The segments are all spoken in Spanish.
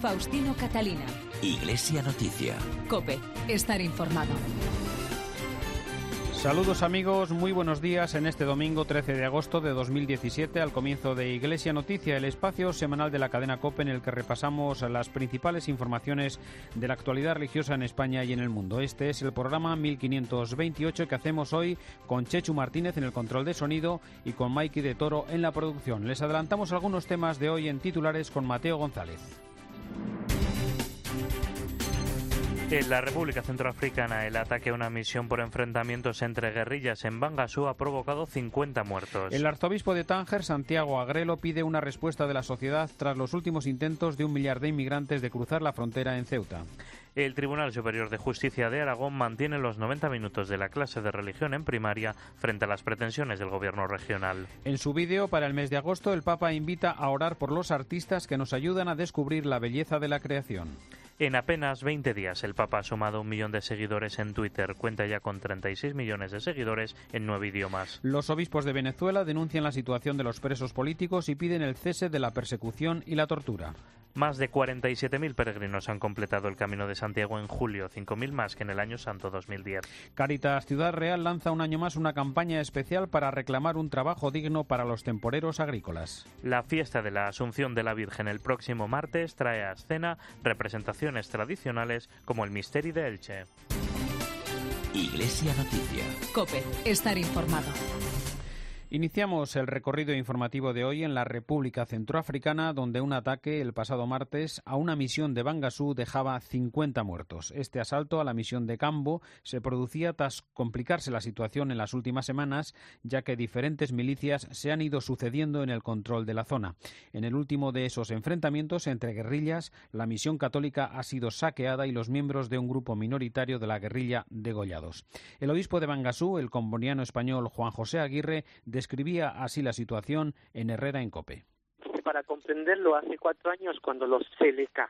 Faustino Catalina. Iglesia Noticia. COPE. Estar informado. Saludos amigos, muy buenos días en este domingo 13 de agosto de 2017 al comienzo de Iglesia Noticia, el espacio semanal de la cadena COPE en el que repasamos las principales informaciones de la actualidad religiosa en España y en el mundo. Este es el programa 1528 que hacemos hoy con Chechu Martínez en el control de sonido y con Maiki de Toro en la producción. Les adelantamos algunos temas de hoy en titulares con Mateo González. En la República Centroafricana, el ataque a una misión por enfrentamientos entre guerrillas en Bangassou ha provocado 50 muertos. El arzobispo de Tánger, Santiago Agrelo, pide una respuesta de la sociedad tras los últimos intentos de 1 millar de inmigrantes de cruzar la frontera en Ceuta. El Tribunal Superior de Justicia de Aragón mantiene los 90 minutos de la clase de religión en primaria frente a las pretensiones del gobierno regional. En su vídeo para el mes de agosto, el Papa invita a orar por los artistas que nos ayudan a descubrir la belleza de la creación. En apenas 20 días, el Papa ha sumado 1 millón de seguidores en Twitter. Cuenta ya con 36 millones de seguidores en 9 idiomas. Los obispos de Venezuela denuncian la situación de los presos políticos y piden el cese de la persecución y la tortura. Más de 47.000 peregrinos han completado el Camino de Santiago en julio, 5.000 más que en el año santo 2010. Cáritas Ciudad Real lanza un año más una campaña especial para reclamar un trabajo digno para los temporeros agrícolas. La fiesta de la Asunción de la Virgen el próximo martes trae a escena representaciones tradicionales como el Misteri de Elche. Iglesia Noticia. COPE. Estar informado. Iniciamos el recorrido informativo de hoy en la República Centroafricana, donde un ataque el pasado martes a una misión de Bangassou dejaba 50 muertos. Este asalto a la misión de Cambo se producía tras complicarse la situación en las últimas semanas, ya que diferentes milicias se han ido sucediendo en el control de la zona. En el último de esos enfrentamientos entre guerrillas, la misión católica ha sido saqueada y los miembros de un grupo minoritario de la guerrilla degollados. El obispo de Bangassou, el comboniano español Juan José Aguirre, describía así la situación en Herrera en COPE. Para comprenderlo, hace 4 años cuando los Seleka,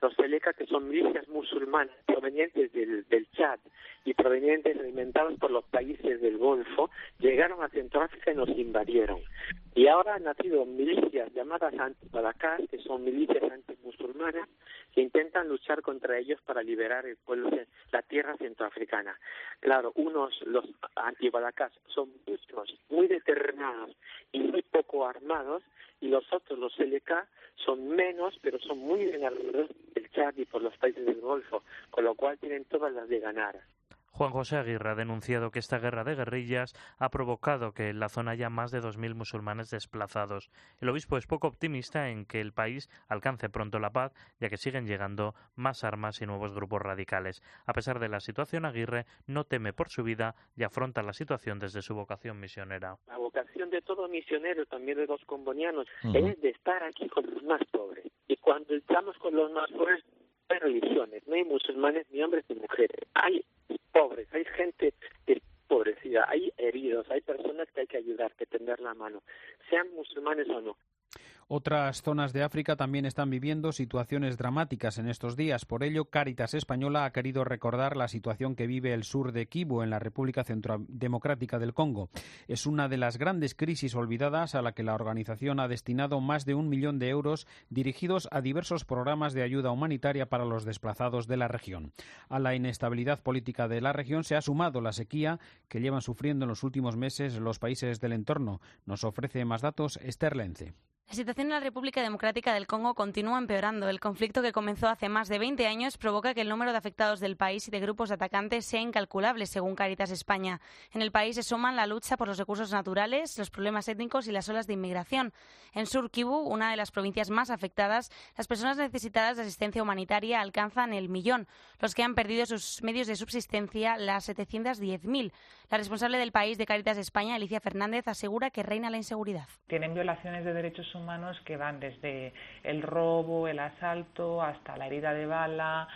que son milicias musulmanas provenientes del Chad y provenientes alimentados por los países del Golfo, llegaron a Centroáfrica y nos invadieron. Y ahora han nacido milicias llamadas anti-Balakás, que son milicias antimusulmanas, que intentan luchar contra ellos para liberar el pueblo de la tierra centroafricana. Claro, los anti-Balakás, son muchos, muy determinados y muy poco armados, y los otros, los LK, son menos, pero son muy bien armados del Chad y por los países del Golfo, con lo cual tienen todas las de ganar. Juan José Aguirre ha denunciado que esta guerra de guerrillas ha provocado que en la zona haya más de 2.000 musulmanes desplazados. El obispo es poco optimista en que el país alcance pronto la paz, ya que siguen llegando más armas y nuevos grupos radicales. A pesar de la situación, Aguirre no teme por su vida y afronta la situación desde su vocación misionera. La vocación de todo misionero, también de los combonianos, es de estar aquí con los más pobres. Y cuando estamos con los más pobres, no hay religiones, no hay musulmanes, ni hombres ni mujeres. Hay pobres, hay gente que es pobrecida, hay heridos, hay personas que hay que ayudar, que tender la mano, sean musulmanes o no. Otras zonas de África también están viviendo situaciones dramáticas en estos días. Por ello, Cáritas Española ha querido recordar la situación que vive el sur de Kivu, en la República Democrática del Congo. Es una de las grandes crisis olvidadas a la que la organización ha destinado más de 1 millón de euros dirigidos a diversos programas de ayuda humanitaria para los desplazados de la región. A la inestabilidad política de la región se ha sumado la sequía que llevan sufriendo en los últimos meses los países del entorno. Nos ofrece más datos Esther Lence. La situación en la República Democrática del Congo continúa empeorando. El conflicto, que comenzó hace más de 20 años, provoca que el número de afectados del país y de grupos de atacantes sea incalculable, según Cáritas España. En el país se suman la lucha por los recursos naturales, los problemas étnicos y las olas de inmigración. En Sur Kivu, una de las provincias más afectadas, las personas necesitadas de asistencia humanitaria alcanzan el 1.000.000. Los que han perdido sus medios de subsistencia, las 710.000. La responsable del país de Cáritas España, Alicia Fernández, asegura que reina la inseguridad. Tienen violaciones de derechos humanos que van desde el robo, el asalto, hasta la herida de bala,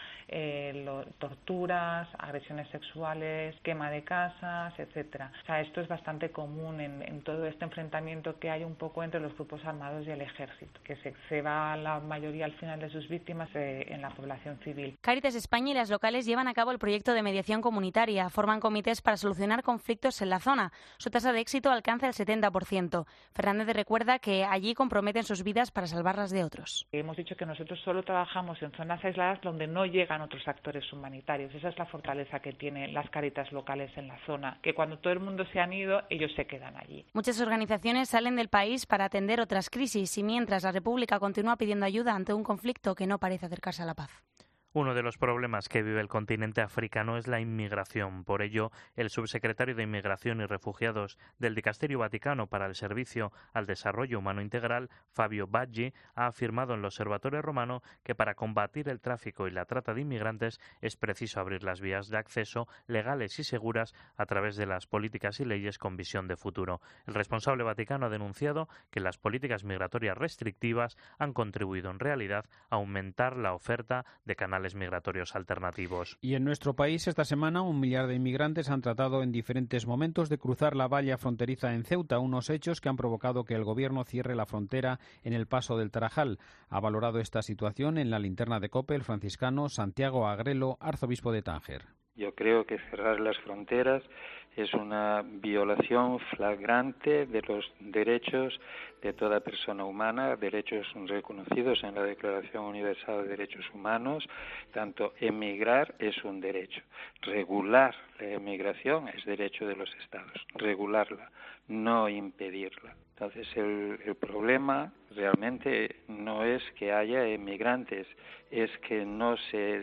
torturas, agresiones sexuales, quema de casas, etcétera. O sea, esto es bastante común en todo este enfrentamiento que hay un poco entre los grupos armados y el ejército, que se ceba la mayoría al final de sus víctimas en la población civil. Cáritas España y las locales llevan a cabo el proyecto de mediación comunitaria, forman comités para solucionar conflictos en la zona. Su tasa de éxito alcanza el 70%. Fernández recuerda que allí comprometen sus vidas para salvarlas de otros. Hemos dicho que nosotros solo trabajamos en zonas aisladas donde no llegan otros actores humanitarios. Esa es la fortaleza que tienen las Cáritas locales en la zona, que cuando todo el mundo se han ido, ellos se quedan allí. Muchas organizaciones salen del país para atender otras crisis y mientras la República continúa pidiendo ayuda ante un conflicto que no parece acercarse a la paz. Uno de los problemas que vive el continente africano es la inmigración. Por ello, el subsecretario de Inmigración y Refugiados del Dicasterio Vaticano para el Servicio al Desarrollo Humano Integral, Fabio Baggi, ha afirmado en el Observatorio Romano que para combatir el tráfico y la trata de inmigrantes es preciso abrir las vías de acceso legales y seguras a través de las políticas y leyes con visión de futuro. El responsable vaticano ha denunciado que las políticas migratorias restrictivas han contribuido en realidad a aumentar la oferta de canales migratorios alternativos. Y en nuestro país esta semana 1 millar de inmigrantes han tratado en diferentes momentos de cruzar la valla fronteriza en Ceuta, unos hechos que han provocado que el gobierno cierre la frontera en el paso del Tarajal. Ha valorado esta situación en la linterna de COPE el franciscano Santiago Agrelo, arzobispo de Tánger. Yo creo que cerrar las fronteras es una violación flagrante de los derechos de toda persona humana, derechos reconocidos en la Declaración Universal de Derechos Humanos. Tanto emigrar es un derecho, regular la emigración es derecho de los Estados, regularla, no impedirla. Entonces el problema realmente no es que haya emigrantes, es que no se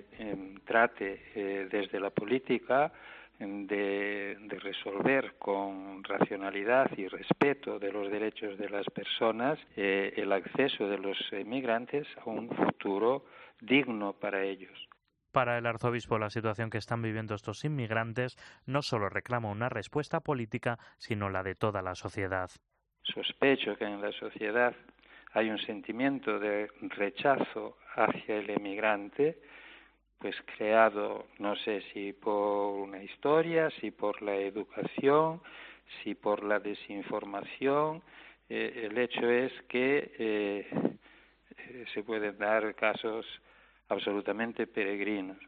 trate desde la política de resolver con racionalidad y respeto de los derechos de las personas el acceso de los emigrantes a un futuro digno para ellos. Para el arzobispo, la situación que están viviendo estos inmigrantes no solo reclama una respuesta política, sino la de toda la sociedad. Sospecho que en la sociedad hay un sentimiento de rechazo hacia el emigrante, pues creado, no sé si por una historia, si por la educación, si por la desinformación. El hecho es que se pueden dar casos absolutamente peregrinos.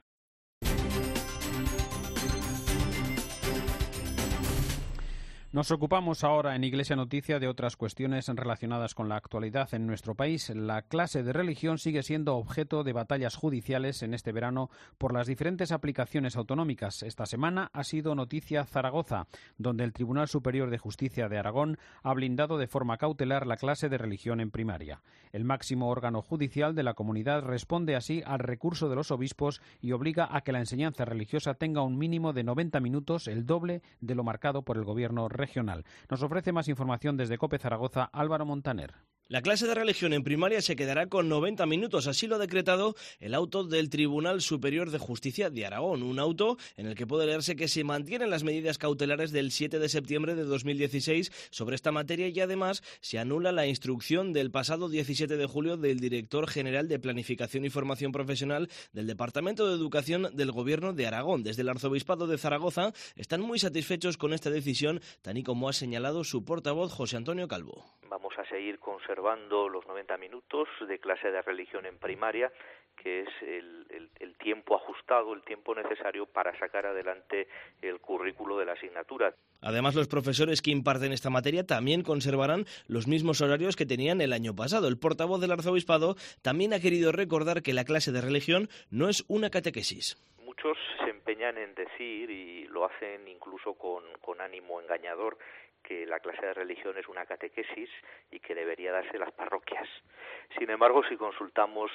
Nos ocupamos ahora en Iglesia Noticia de otras cuestiones relacionadas con la actualidad en nuestro país. La clase de religión sigue siendo objeto de batallas judiciales en este verano por las diferentes aplicaciones autonómicas. Esta semana ha sido noticia Zaragoza, donde el Tribunal Superior de Justicia de Aragón ha blindado de forma cautelar la clase de religión en primaria. El máximo órgano judicial de la comunidad responde así al recurso de los obispos y obliga a que la enseñanza religiosa tenga un mínimo de 90 minutos, el doble de lo marcado por el Gobierno regional. Nos ofrece más información desde COPE Zaragoza, Álvaro Montaner. La clase de religión en primaria se quedará con 90 minutos, así lo ha decretado el auto del Tribunal Superior de Justicia de Aragón, un auto en el que puede leerse que se mantienen las medidas cautelares del 7 de septiembre de 2016 sobre esta materia y además se anula la instrucción del pasado 17 de julio del Director General de Planificación y Formación Profesional del Departamento de Educación del Gobierno de Aragón. Desde el Arzobispado de Zaragoza están muy satisfechos con esta decisión, tal y como ha señalado su portavoz José Antonio Calvo. Vamos a seguir conservando los 90 minutos de clase de religión en primaria, que es el tiempo ajustado, el tiempo necesario para sacar adelante el currículo de la asignatura. Además, los profesores que imparten esta materia también conservarán los mismos horarios que tenían el año pasado. El portavoz del Arzobispado también ha querido recordar que la clase de religión no es una catequesis. Muchos se empeñan en decir, y lo hacen incluso con ánimo engañador, que la clase de religión es una catequesis y que debería darse en las parroquias. Sin embargo, si consultamos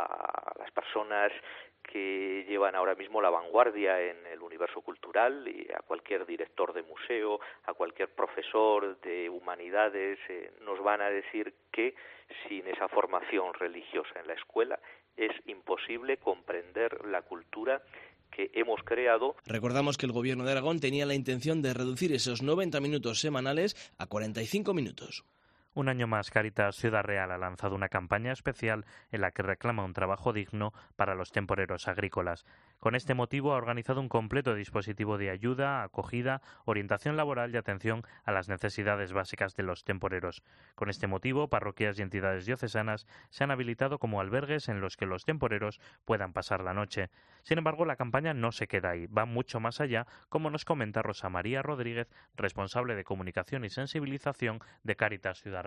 a las personas que llevan ahora mismo la vanguardia en el universo cultural, y a cualquier director de museo, a cualquier profesor de humanidades, nos van a decir que sin esa formación religiosa en la escuela es imposible comprender la cultura que hemos creado. Recordamos que el Gobierno de Aragón tenía la intención de reducir esos 90 minutos semanales a 45 minutos. Un año más, Cáritas Ciudad Real ha lanzado una campaña especial en la que reclama un trabajo digno para los temporeros agrícolas. Con este motivo ha organizado un completo dispositivo de ayuda, acogida, orientación laboral y atención a las necesidades básicas de los temporeros. Con este motivo, parroquias y entidades diocesanas se han habilitado como albergues en los que los temporeros puedan pasar la noche. Sin embargo, la campaña no se queda ahí, va mucho más allá, como nos comenta Rosa María Rodríguez, responsable de comunicación y sensibilización de Cáritas Ciudad Real.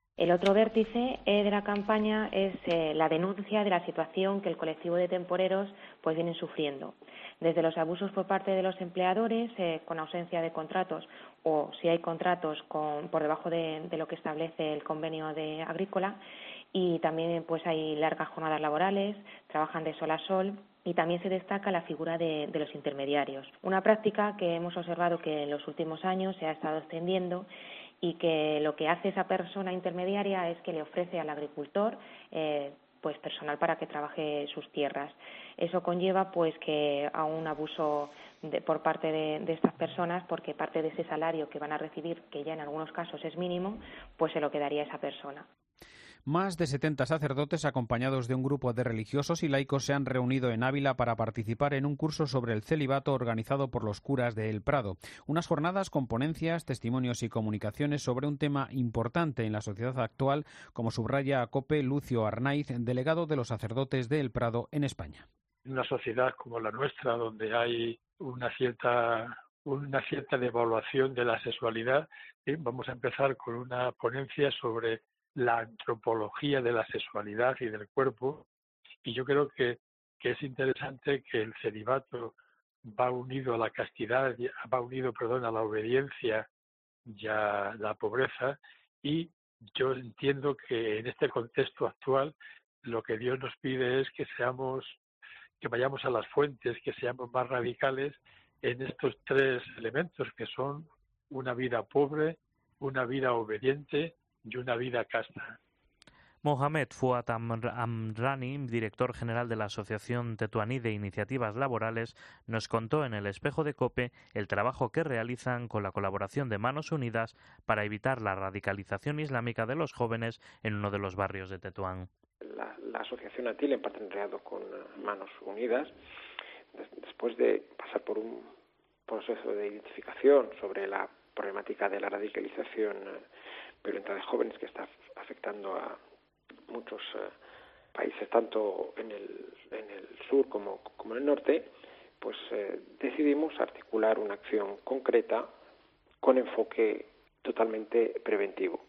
El otro vértice de la campaña es la denuncia de la situación que el colectivo de temporeros pues vienen sufriendo. Desde los abusos por parte de los empleadores con ausencia de contratos o si hay contratos por debajo de lo que establece el convenio agrícola, y también pues hay largas jornadas laborales, trabajan de sol a sol, y también se destaca la figura de los intermediarios. Una práctica que hemos observado que en los últimos años se ha estado extendiendo y que lo que hace esa persona intermediaria es que le ofrece al agricultor pues personal para que trabaje sus tierras. Eso conlleva pues que a un abuso por parte de estas personas, porque parte de ese salario que van a recibir, que ya en algunos casos es mínimo, pues se lo quedaría esa persona. Más de 70 sacerdotes, acompañados de un grupo de religiosos y laicos, se han reunido en Ávila para participar en un curso sobre el celibato organizado por los curas de El Prado. Unas jornadas con ponencias, testimonios y comunicaciones sobre un tema importante en la sociedad actual, como subraya a COPE Lucio Arnaiz, delegado de los sacerdotes de El Prado en España. En una sociedad como la nuestra, donde hay una cierta devaluación de la sexualidad, vamos a empezar con una ponencia sobre la antropología de la sexualidad y del cuerpo, y yo creo que es interesante que el celibato va unido a la castidad, va unido, a la obediencia y a la pobreza, y yo entiendo que en este contexto actual lo que Dios nos pide es que vayamos a las fuentes, que seamos más radicales en estos tres elementos, que son una vida pobre, una vida obediente y una vida casta. Mohamed Fuad Amrani, director general de la Asociación Tetuaní de Iniciativas Laborales, nos contó en el Espejo de COPE el trabajo que realizan con la colaboración de Manos Unidas para evitar la radicalización islámica de los jóvenes en uno de los barrios de Tetuán. La asociación ATIL, en partenariado con Manos Unidas, después de pasar por un proceso de identificación sobre la problemática de la radicalización violenta de jóvenes que está afectando a muchos países, tanto en el sur como en el norte, pues decidimos articular una acción concreta con enfoque totalmente preventivo.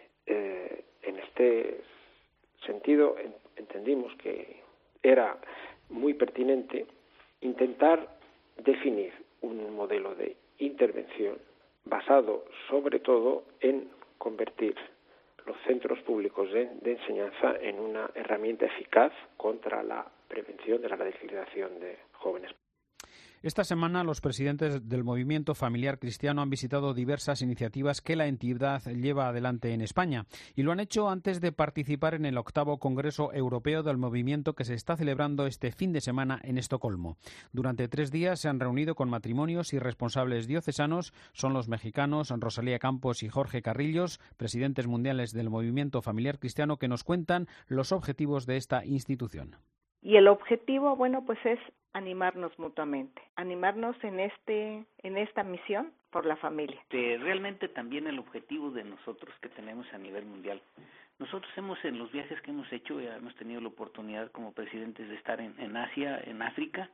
En este sentido, entendimos que era muy pertinente intentar definir un modelo de intervención basado sobre todo en convertir los centros públicos de enseñanza en una herramienta eficaz contra la prevención de la radicalización de jóvenes. Esta semana los presidentes del Movimiento Familiar Cristiano han visitado diversas iniciativas que la entidad lleva adelante en España, y lo han hecho antes de participar en el 8º Congreso Europeo del Movimiento, que se está celebrando este fin de semana en Estocolmo. Durante 3 días se han reunido con matrimonios y responsables diocesanos. Son los mexicanos Rosalía Campos y Jorge Carrillos, presidentes mundiales del Movimiento Familiar Cristiano, que nos cuentan los objetivos de esta institución. Y el objetivo, pues es animarnos mutuamente, animarnos en esta misión por la familia. Realmente también el objetivo de nosotros que tenemos a nivel mundial. Nosotros en los viajes que hemos hecho, ya hemos tenido la oportunidad como presidentes de estar en Asia, en África,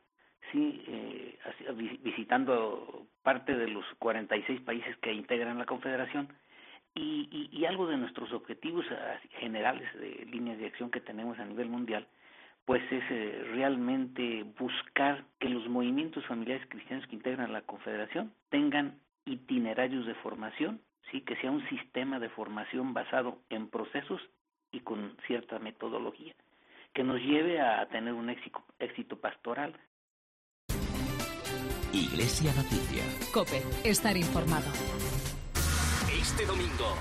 visitando parte de los 46 países que integran la Confederación, y algo de nuestros objetivos generales de líneas de acción que tenemos a nivel mundial, pues es realmente buscar que los movimientos familiares cristianos que integran la Confederación tengan itinerarios de formación, sí, que sea un sistema de formación basado en procesos y con cierta metodología, que nos lleve a tener un éxito pastoral. Iglesia Noticia. COPE, estar informado. Este domingo,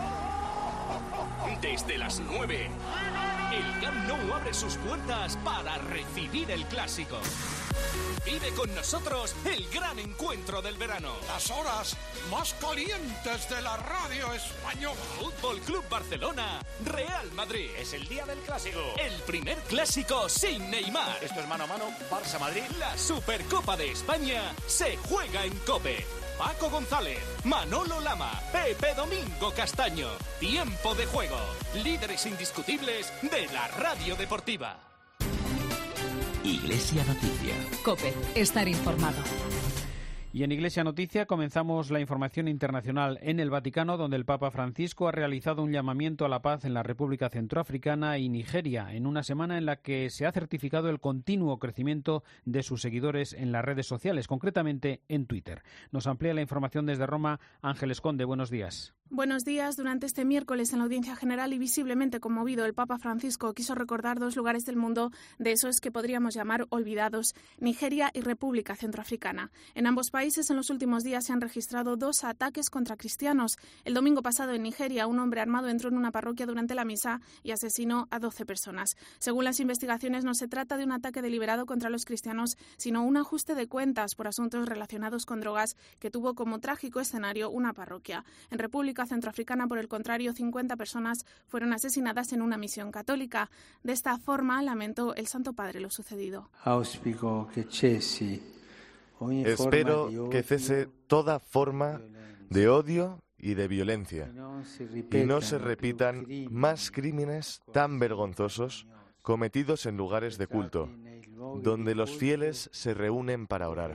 desde las 9, el Camp Nou abre sus puertas para recibir el clásico. Vive con nosotros el gran encuentro del verano. Las horas más calientes de la radio española. Fútbol Club Barcelona, Real Madrid. Es el día del clásico. El primer clásico sin Neymar. Esto es mano a mano, Barça-Madrid. La Supercopa de España se juega en COPE. Paco González, Manolo Lama, Pepe Domingo Castaño. Tiempo de juego. Líderes indiscutibles de la radio deportiva. Iglesia Noticia. COPE, estar informado. Y en Iglesia Noticia comenzamos la información internacional en el Vaticano, donde el Papa Francisco ha realizado un llamamiento a la paz en la República Centroafricana y Nigeria, en una semana en la que se ha certificado el continuo crecimiento de sus seguidores en las redes sociales, concretamente en Twitter. Nos amplía la información desde Roma Ángeles Conde. Buenos días. Buenos días. Durante este miércoles en la audiencia general y visiblemente conmovido, el Papa Francisco quiso recordar dos lugares del mundo de esos que podríamos llamar olvidados, Nigeria y República Centroafricana. En ambos países en los últimos días se han registrado 2 ataques contra cristianos. El domingo pasado en Nigeria un hombre armado entró en una parroquia durante la misa y asesinó a 12 personas. Según las investigaciones, no se trata de un ataque deliberado contra los cristianos, sino un ajuste de cuentas por asuntos relacionados con drogas que tuvo como trágico escenario una parroquia. En República Centroafricana, por el contrario, 50 personas fueron asesinadas en una misión católica. De esta forma, lamentó el Santo Padre lo sucedido. Espero que cese toda forma de odio y de violencia y no se repitan más crímenes tan vergonzosos cometidos en lugares de culto, donde los fieles se reúnen para orar.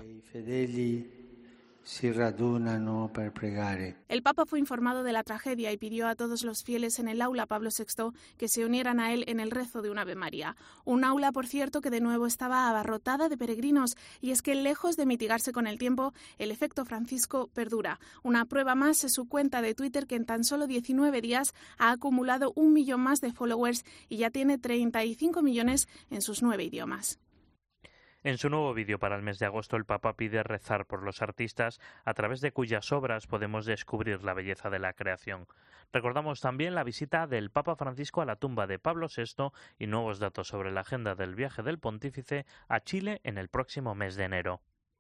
El Papa fue informado de la tragedia y pidió a todos los fieles en el aula Pablo VI que se unieran a él en el rezo de un Ave María. Un aula, por cierto, que de nuevo estaba abarrotada de peregrinos, y es que lejos de mitigarse con el tiempo, el efecto Francisco perdura. Una prueba más es su cuenta de Twitter, que en tan solo 19 días ha acumulado 1 millón más de followers y ya tiene 35 millones en sus 9 idiomas. En su nuevo vídeo para el mes de agosto, el Papa pide rezar por los artistas a través de cuyas obras podemos descubrir la belleza de la creación. Recordamos también la visita del Papa Francisco a la tumba de Pablo VI y nuevos datos sobre la agenda del viaje del pontífice a Chile en el próximo mes de enero.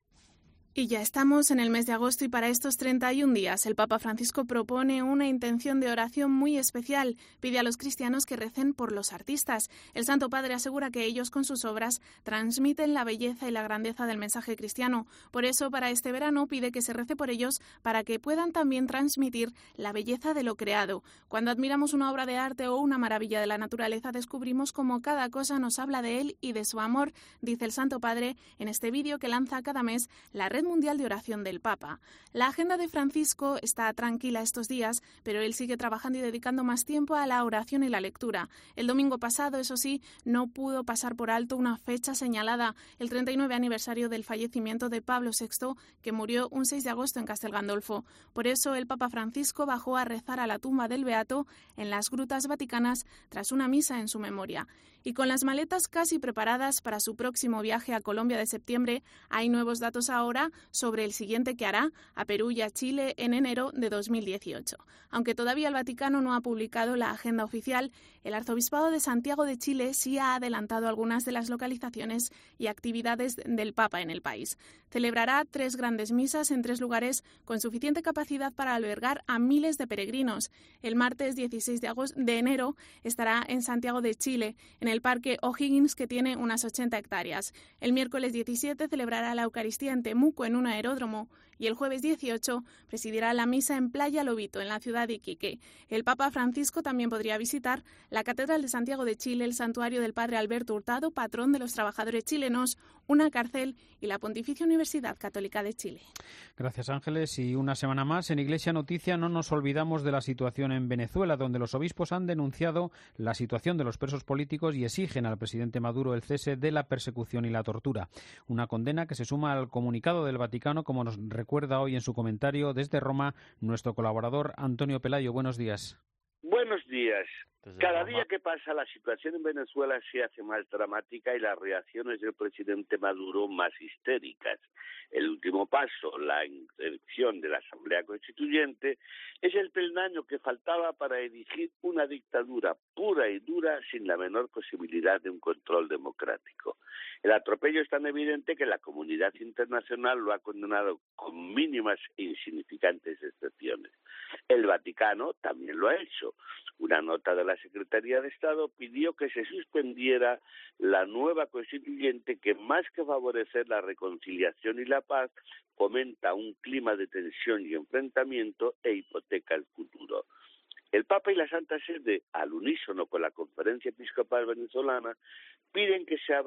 Y ya estamos en el mes de agosto y para estos 31 días el Papa Francisco propone una intención de oración muy especial. Pide a los cristianos que recen por los artistas. El Santo Padre asegura que ellos con sus obras transmiten la belleza y la grandeza del mensaje cristiano. Por eso, para este verano pide que se rece por ellos para que puedan también transmitir la belleza de lo creado. Cuando admiramos una obra de arte o una maravilla de la naturaleza, descubrimos cómo cada cosa nos habla de él y de su amor, dice el Santo Padre en este vídeo que lanza cada mes la Red Mundial de Oración del Papa. La agenda de Francisco está tranquila estos días, pero él sigue trabajando y dedicando más tiempo a la oración y la lectura. El domingo pasado, eso sí, no pudo pasar por alto una fecha señalada, el 39 aniversario del fallecimiento de Pablo VI, que murió un 6 de agosto en Castel Gandolfo. Por eso, el Papa Francisco bajó a rezar a la tumba del Beato en las grutas vaticanas tras una misa en su memoria. Y con las maletas casi preparadas para su próximo viaje a Colombia de septiembre, hay nuevos datos ahora sobre el siguiente que hará a Perú y a Chile en enero de 2018. Aunque todavía el Vaticano no ha publicado la agenda oficial, el Arzobispado de Santiago de Chile sí ha adelantado algunas de las localizaciones y actividades del Papa en el país. Celebrará 3 grandes misas en 3 lugares con suficiente capacidad para albergar a miles de peregrinos. El martes 16 de enero estará en Santiago de Chile, en el Parque O'Higgins, que tiene unas 80 hectáreas. El miércoles 17 celebrará la Eucaristía en Temuco, en un aeródromo, y el jueves 18 presidirá la misa en Playa Lobito, en la ciudad de Iquique. El Papa Francisco también podría visitar la Catedral de Santiago de Chile, el santuario del Padre Alberto Hurtado, patrón de los trabajadores chilenos, una cárcel y la Pontificia Universidad Católica de Chile. Gracias, Ángeles. Y una semana más en Iglesia Noticia no nos olvidamos de la situación en Venezuela, donde los obispos han denunciado la situación de los presos políticos y exigen al presidente Maduro el cese de la persecución y la tortura. Una condena que se suma al comunicado del Vaticano, como nos recuerda hoy en su comentario desde Roma nuestro colaborador Antonio Pelayo. Buenos días. Buenos días. Cada día que pasa la situación en Venezuela se hace más dramática y las reacciones del presidente Maduro más histéricas. El último paso, la elección de la Asamblea Constituyente, es el peldaño que faltaba para erigir una dictadura pura y dura sin la menor posibilidad de un control democrático. El atropello es tan evidente que la comunidad internacional lo ha condenado con mínimas e insignificantes excepciones. El Vaticano también lo ha hecho. Una nota de la Secretaría de Estado pidió que se suspendiera la nueva constituyente que, más que favorecer la reconciliación y la paz, fomenta un clima de tensión y enfrentamiento e hipoteca el futuro. El Papa y la Santa Sede, al unísono con la Conferencia Episcopal Venezolana, piden que se abra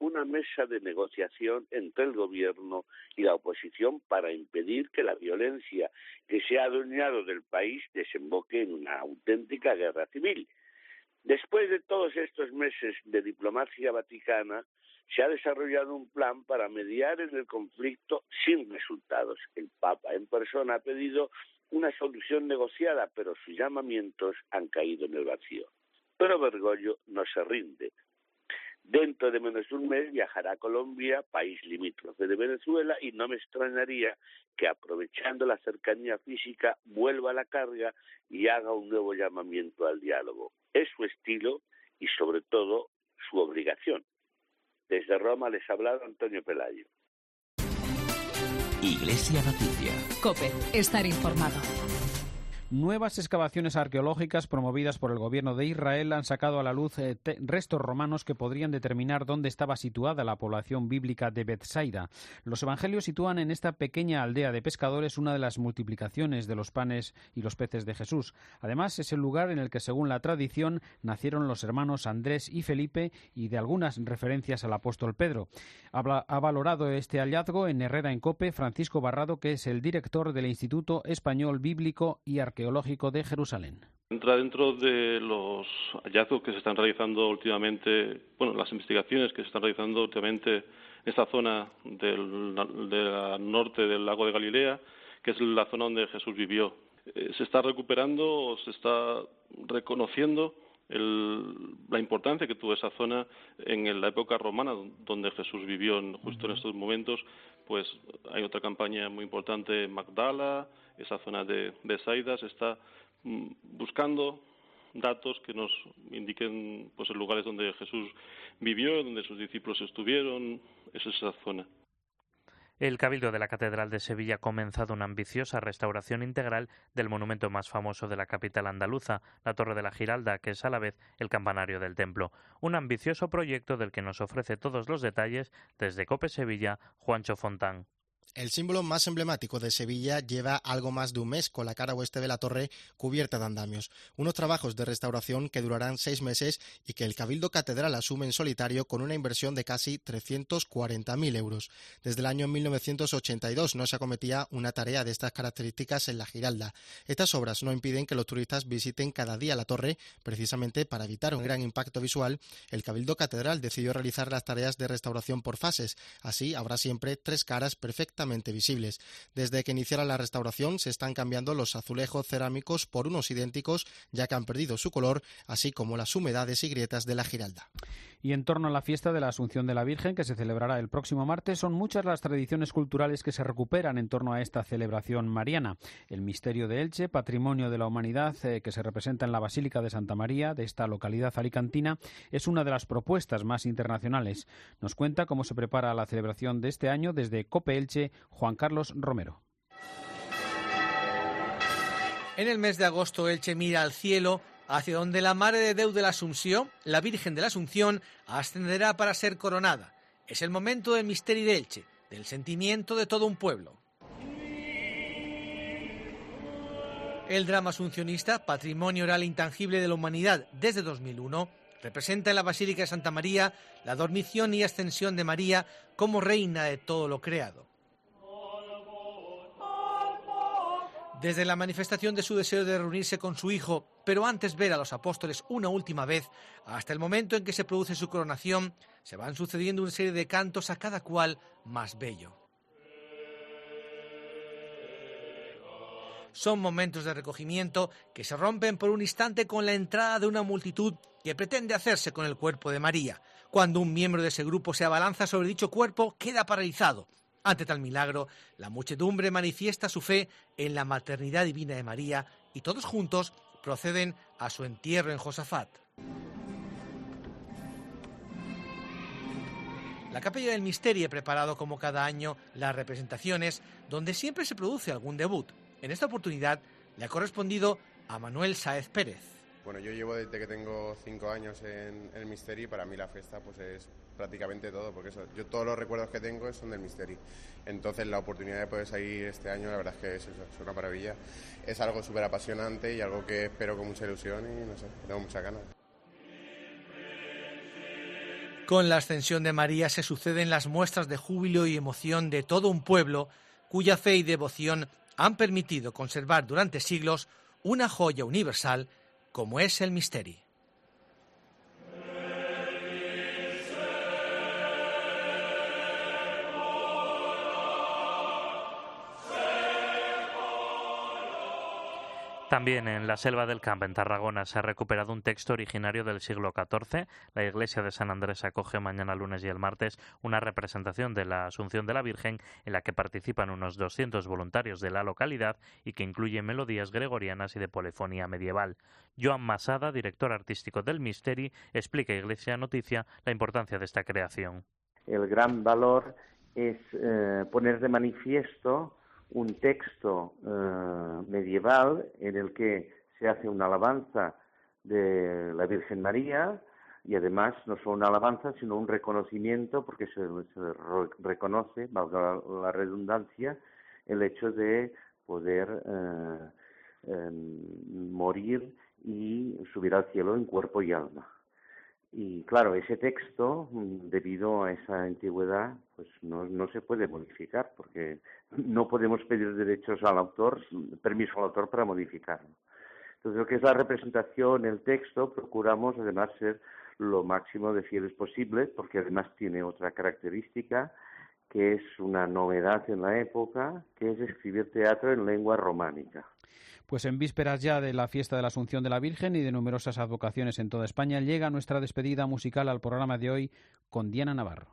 una mesa de negociación entre el gobierno y la oposición para impedir que la violencia que se ha adueñado del país desemboque en una auténtica guerra civil. Después de todos estos meses de diplomacia vaticana, se ha desarrollado un plan para mediar en el conflicto sin resultados. El Papa en persona ha pedido una solución negociada, pero sus llamamientos han caído en el vacío. Pero Bergoglio no se rinde. Dentro de menos de un mes viajará a Colombia, país limítrofe de Venezuela, y no me extrañaría que, aprovechando la cercanía física, vuelva a la carga y haga un nuevo llamamiento al diálogo. Es su estilo y, sobre todo, su obligación. Desde Roma les ha hablado Antonio Pelayo. Iglesia Noticia. COPE. Estar informado. Nuevas excavaciones arqueológicas promovidas por el gobierno de Israel han sacado a la luz restos romanos que podrían determinar dónde estaba situada la población bíblica de Bethsaida. Los evangelios sitúan en esta pequeña aldea de pescadores una de las multiplicaciones de los panes y los peces de Jesús. Además, es el lugar en el que, según la tradición, nacieron los hermanos Andrés y Felipe, y de algunas referencias al apóstol Pedro. Ha valorado este hallazgo en Herrera en COPE Francisco Barrado, que es el director del Instituto Español Bíblico y Arqueológico de Jerusalén. Entra dentro de los hallazgos que se están realizando últimamente, las investigaciones que se están realizando últimamente en esta zona del norte del lago de Galilea, que es la zona donde Jesús vivió. Se está recuperando, se está reconociendo la importancia que tuvo esa zona en la época romana donde Jesús vivió. Justo en estos momentos, pues hay otra campaña muy importante en Magdala, esa zona de Bethsaida. Se está buscando datos que nos indiquen pues los lugares donde Jesús vivió, donde sus discípulos estuvieron. Es esa zona. El Cabildo de la Catedral de Sevilla ha comenzado una ambiciosa restauración integral del monumento más famoso de la capital andaluza, la Torre de la Giralda, que es a la vez el campanario del templo. Un ambicioso proyecto del que nos ofrece todos los detalles desde COPE Sevilla, Juancho Fontán. El símbolo más emblemático de Sevilla lleva algo más de un mes con la cara oeste de la torre cubierta de andamios. Unos trabajos de restauración que durarán 6 meses y que el Cabildo Catedral asume en solitario con una inversión de casi 340.000 euros. Desde el año 1982 no se acometía una tarea de estas características en la Giralda. Estas obras no impiden que los turistas visiten cada día la torre. Precisamente para evitar un gran impacto visual, el Cabildo Catedral decidió realizar las tareas de restauración por fases. Así habrá siempre 3 caras perfectamente visibles. Desde que iniciara la restauración se están cambiando los azulejos cerámicos por unos idénticos, ya que han perdido su color, así como las humedades y grietas de la Giralda. Y en torno a la fiesta de la Asunción de la Virgen, que se celebrará el próximo martes, son muchas las tradiciones culturales que se recuperan en torno a esta celebración mariana. El misterio de Elche, patrimonio de la humanidad, que se representa en la Basílica de Santa María de esta localidad alicantina, es una de las propuestas más internacionales. Nos cuenta cómo se prepara la celebración de este año desde COPE Elche, Juan Carlos Romero. En el mes de agosto, Elche mira al cielo, hacia donde la Mare de Déu de la Asunción, la Virgen de la Asunción, ascenderá para ser coronada. Es el momento del misterio de Elche, del sentimiento de todo un pueblo. El drama asuncionista, patrimonio oral intangible de la humanidad desde 2001, representa en la Basílica de Santa María la dormición y ascensión de María como reina de todo lo creado. Desde la manifestación de su deseo de reunirse con su hijo, pero antes ver a los apóstoles una última vez, hasta el momento en que se produce su coronación, se van sucediendo una serie de cantos a cada cual más bello. Son momentos de recogimiento que se rompen por un instante con la entrada de una multitud que pretende hacerse con el cuerpo de María. Cuando un miembro de ese grupo se abalanza sobre dicho cuerpo, queda paralizado. Ante tal milagro, la muchedumbre manifiesta su fe en la maternidad divina de María y todos juntos proceden a su entierro en Josafat. La Capilla del Misterio ha preparado como cada año las representaciones donde siempre se produce algún debut. En esta oportunidad le ha correspondido a Manuel Sáez Pérez. Bueno, yo llevo desde que tengo 5 años en el Misteri y para mí la fiesta pues es prácticamente todo, porque yo todos los recuerdos que tengo son del Misteri. Entonces la oportunidad de poder salir este año, la verdad es que es una maravilla. Es algo súper apasionante y algo que espero con mucha ilusión y no sé, tengo muchas ganas. Con la ascensión de María se suceden las muestras de júbilo y emoción de todo un pueblo cuya fe y devoción han permitido conservar durante siglos una joya universal como es el Misteri. También en la Selva del Camp, en Tarragona, se ha recuperado un texto originario del siglo XIV. La iglesia de San Andrés acoge mañana lunes y el martes una representación de la Asunción de la Virgen en la que participan unos 200 voluntarios de la localidad y que incluye melodías gregorianas y de polifonía medieval. Joan Masada, director artístico del Misteri, explica a Iglesia Noticia la importancia de esta creación. El gran valor es poner de manifiesto un texto medieval en el que se hace una alabanza de la Virgen María y además no solo una alabanza sino un reconocimiento, porque se reconoce, valga la redundancia, el hecho de poder morir y subir al cielo en cuerpo y alma. Y claro, ese texto, debido a esa antigüedad, pues no se puede modificar, porque no podemos pedir permiso al autor para modificarlo. Entonces, lo que es la representación, el texto, procuramos además ser lo máximo de fieles posible, porque además tiene otra característica, que es una novedad en la época, que es escribir teatro en lengua románica. Pues en vísperas ya de la fiesta de la Asunción de la Virgen y de numerosas advocaciones en toda España, llega nuestra despedida musical al programa de hoy con Diana Navarro.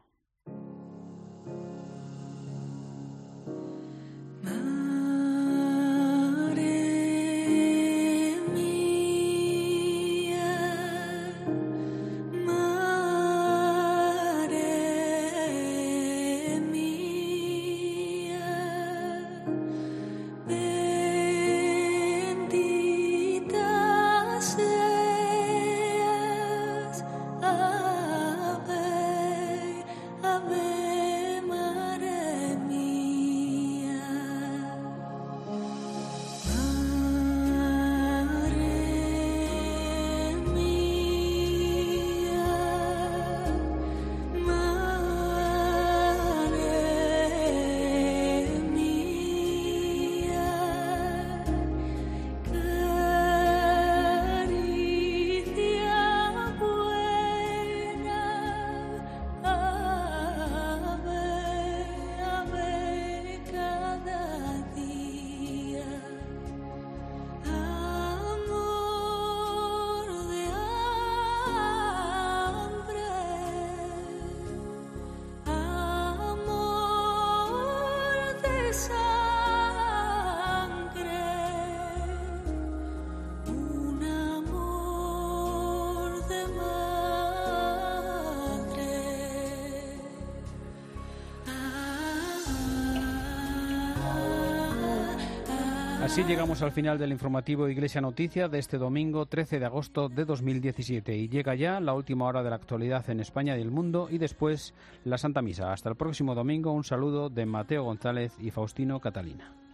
Así llegamos al final del informativo Iglesia Noticia de este domingo 13 de agosto de 2017 y llega ya la última hora de la actualidad en España y el mundo y después la Santa Misa. Hasta el próximo domingo, un saludo de Mateo González y Faustino Catalina.